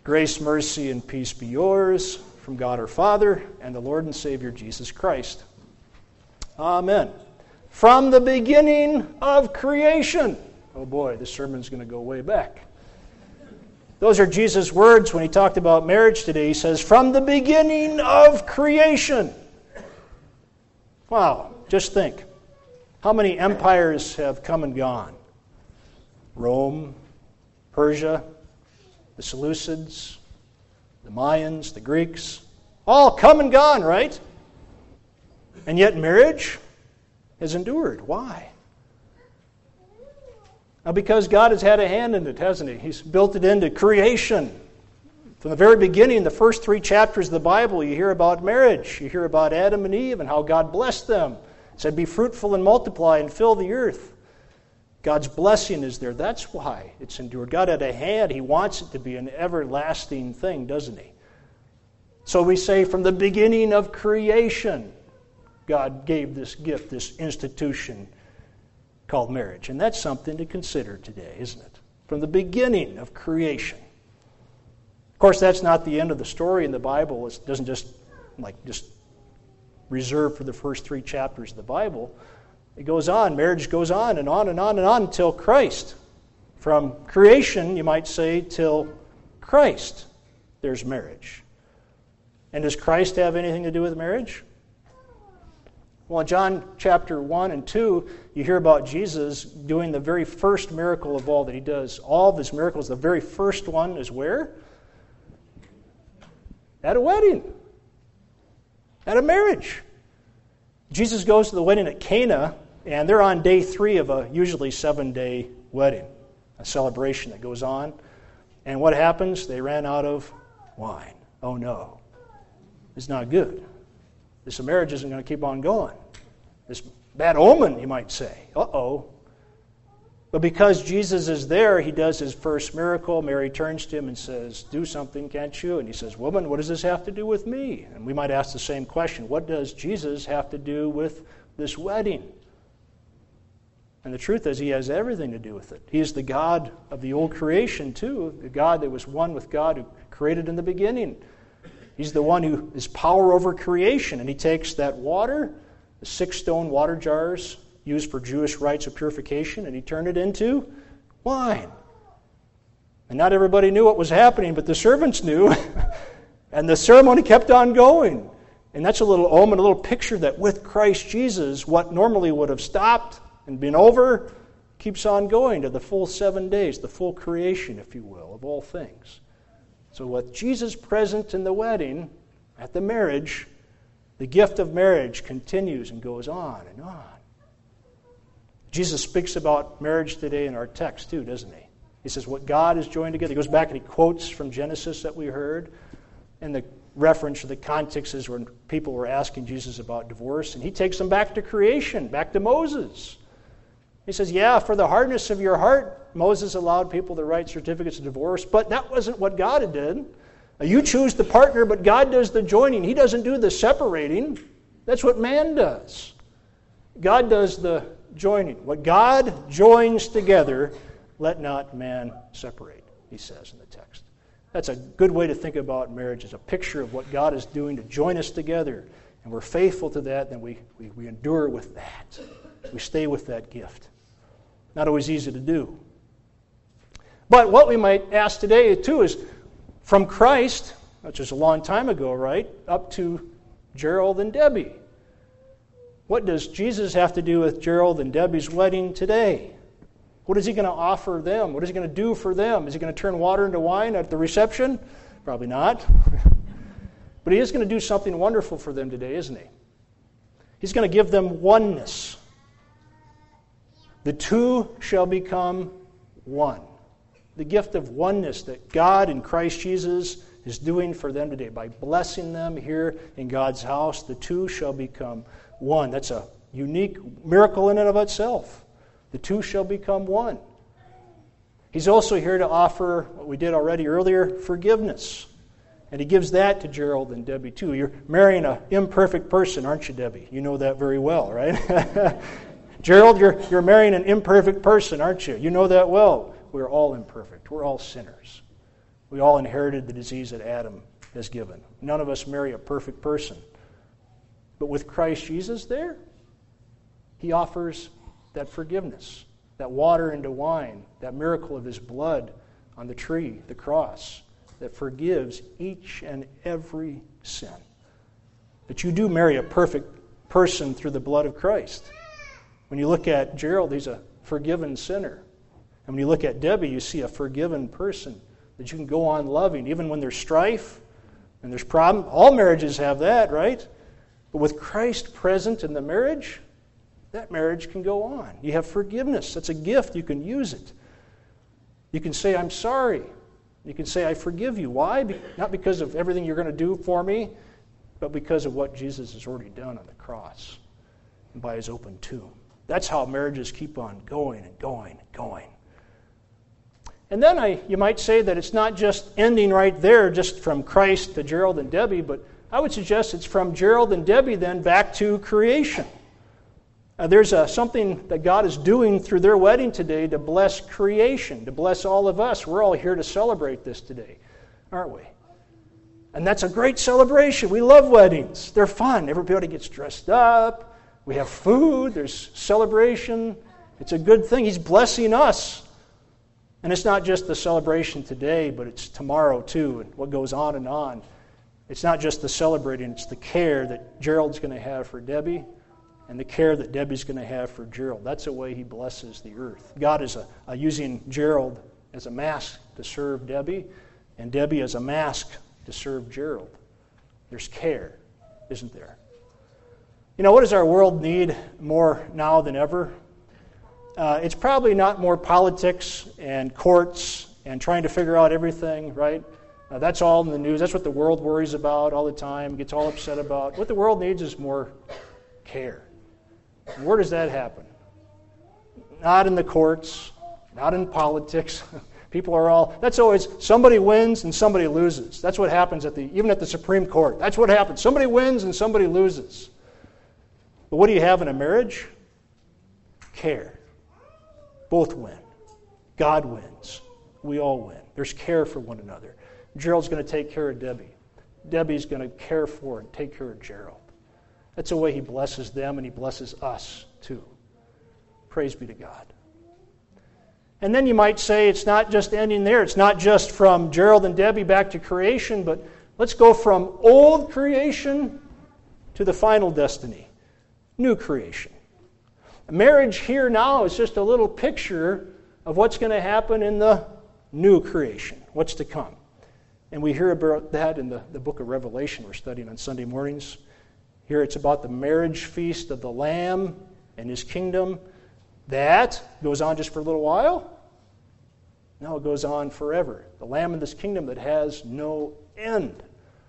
Grace, mercy, and peace be yours from God our Father and the Lord and Savior Jesus Christ. Amen. From the beginning of creation. Oh boy, this sermon's going to go way back. Those are Jesus' words when he talked about marriage today. He says, from the beginning of creation. Wow, just think. How many empires have come and gone? Rome, Persia, the Seleucids, the Mayans, the Greeks, all come and gone, right? And yet marriage has endured. Why? Now, because God has had a hand in it, hasn't He? He's built it into creation. From the very beginning, the first 3 chapters of the Bible, you hear about marriage. You hear about Adam and Eve and how God blessed them. He said, be fruitful and multiply and fill the earth. God's blessing is there. That's why it's endured. God had a hand. He wants it to be an everlasting thing, doesn't He? So we say from the beginning of creation, God gave this gift, this institution called marriage. And that's something to consider today, isn't it? From the beginning of creation. Of course, that's not the end of the story in the Bible. It doesn't just reserve for the first 3 chapters of the Bible. It goes on. Marriage goes on and on and on and on until Christ. From creation, you might say, till Christ, there's marriage. And does Christ have anything to do with marriage? Well, in John chapter 1 and 2, you hear about Jesus doing the very first miracle of all that He does. All of His miracles, the very first one is where? At a wedding. At a marriage. Jesus goes to the wedding at Cana, and they're on day 3 of a usually 7-day wedding, a celebration that goes on. And what happens? They ran out of wine. Oh no. It's not good. This marriage isn't going to keep on going. This bad omen, you might say. Uh-oh. But because Jesus is there, He does His first miracle. Mary turns to Him and says, do something, can't you? And He says, woman, what does this have to do with me? And we might ask the same question. What does Jesus have to do with this wedding? And the truth is, He has everything to do with it. He is the God of the old creation, too. The God that was one with God who created in the beginning. He's the one who is power over creation. And He takes that water, the 6 stone water jars used for Jewish rites of purification, and He turned it into wine. And not everybody knew what was happening, but the servants knew. And the ceremony kept on going. And that's a little omen, a little picture that with Christ Jesus, what normally would have stopped and been over, keeps on going to the full 7 days, the full creation, if you will, of all things. So with Jesus present in the wedding, at the marriage, the gift of marriage continues and goes on and on. Jesus speaks about marriage today in our text too, doesn't He? He says what God has joined together. He goes back and He quotes from Genesis that we heard. And the reference or the context is when people were asking Jesus about divorce. And He takes them back to creation, back to Moses. He says, yeah, for the hardness of your heart, Moses allowed people to write certificates of divorce, but that wasn't what God did. You choose the partner, but God does the joining. He doesn't do the separating. That's what man does. God does the joining. What God joins together, let not man separate, He says in the text. That's a good way to think about marriage, as a picture of what God is doing to join us together. And we're faithful to that, then we endure with that. We stay with that gift. Not always easy to do. But what we might ask today, too, is from Christ, which is a long time ago, right, up to Gerald and Debbie. What does Jesus have to do with Gerald and Debbie's wedding today? What is He going to offer them? What is He going to do for them? Is He going to turn water into wine at the reception? Probably not. But He is going to do something wonderful for them today, isn't He? He's going to give them oneness. The two shall become one. The gift of oneness that God in Christ Jesus is doing for them today. By blessing them here in God's house, the two shall become one. That's a unique miracle in and of itself. The two shall become one. He's also here to offer what we did already earlier, forgiveness. And He gives that to Gerald and Debbie too. You're marrying an imperfect person, aren't you, Debbie? You know that very well, right? Gerald, you're marrying an imperfect person, aren't you? You know that well. We're all imperfect. We're all sinners. We all inherited the disease that Adam has given. None of us marry a perfect person. But with Christ Jesus there, he offers that forgiveness, that water into wine, that miracle of his blood on the tree, the cross, that forgives each and every sin. But you do marry a perfect person through the blood of Christ. When you look at Gerald, he's a forgiven sinner. And when you look at Debbie, you see a forgiven person that you can go on loving, even when there's strife and there's problem. All marriages have that, right? But with Christ present in the marriage, that marriage can go on. You have forgiveness. That's a gift. You can use it. You can say, I'm sorry. You can say, I forgive you. Why? Not because of everything you're going to do for me, but because of what Jesus has already done on the cross and by his open tomb. That's how marriages keep on going and going and going. And then you might say that it's not just ending right there, just from Christ to Gerald and Debbie, but I would suggest it's from Gerald and Debbie then back to creation. There's something that God is doing through their wedding today to bless creation, to bless all of us. We're all here to celebrate this today, aren't we? And that's a great celebration. We love weddings. They're fun. Everybody gets dressed up. We have food. There's celebration. It's a good thing. He's blessing us. And it's not just the celebration today, but it's tomorrow too, and what goes on and on. It's not just the celebrating, it's the care that Gerald's going to have for Debbie and the care that Debbie's going to have for Gerald. That's the way he blesses the earth. God is using Gerald as a mask to serve Debbie, and Debbie as a mask to serve Gerald. There's care, isn't there? You know, what does our world need more now than ever? It's probably not more politics and courts and trying to figure out everything, right? That's all in the news. That's what the world worries about all the time, gets all upset about. What the world needs is more care. And where does that happen? Not in the courts, not in politics. People are all, that's always, somebody wins and somebody loses. That's what happens even at the Supreme Court. That's what happens. Somebody wins and somebody loses. But what do you have in a marriage? Care. Both win. God wins. We all win. There's care for one another. Gerald's going to take care of Debbie. Debbie's going to care for and take care of Gerald. That's the way he blesses them, and he blesses us too. Praise be to God. And then you might say it's not just ending there. It's not just from Gerald and Debbie back to creation, but let's go from old creation to the final destiny, new creation. Marriage here now is just a little picture of what's going to happen in the new creation, what's to come. And we hear about that in the book of Revelation we're studying on Sunday mornings. Here it's about the marriage feast of the Lamb and his kingdom. That goes on just for a little while. No, it goes on forever. The Lamb of this kingdom that has no end.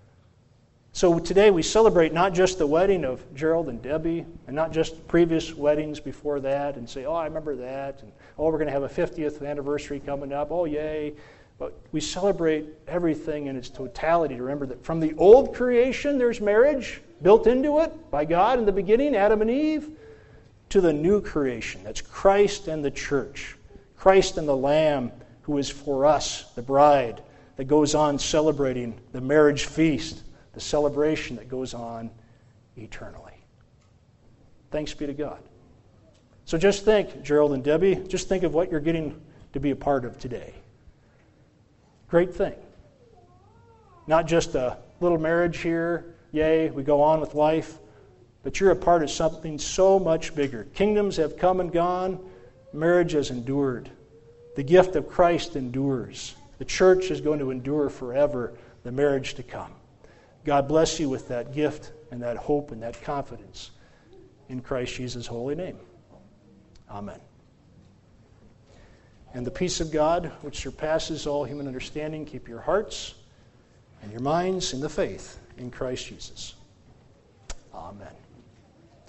So today we celebrate not just the wedding of Gerald and Debbie, and not just previous weddings before that, and say, oh, I remember that, and oh, we're going to have a 50th anniversary coming up, oh, yay. But we celebrate everything in its totality to remember that from the old creation, there's marriage built into it by God in the beginning, Adam and Eve, to the new creation. That's Christ and the church. Christ and the Lamb who is for us, the bride, that goes on celebrating the marriage feast, the celebration that goes on eternally. Thanks be to God. So just think, Gerald and Debbie, just think of what you're getting to be a part of today. Great thing. Not just a little marriage here, yay, we go on with life, but you're a part of something so much bigger. Kingdoms have come and gone, marriage has endured. The gift of Christ endures. The church is going to endure forever, the marriage to come. God bless you with that gift and that hope and that confidence in Christ Jesus' holy name. Amen. And the peace of God, which surpasses all human understanding, keep your hearts and your minds in the faith in Christ Jesus. Amen.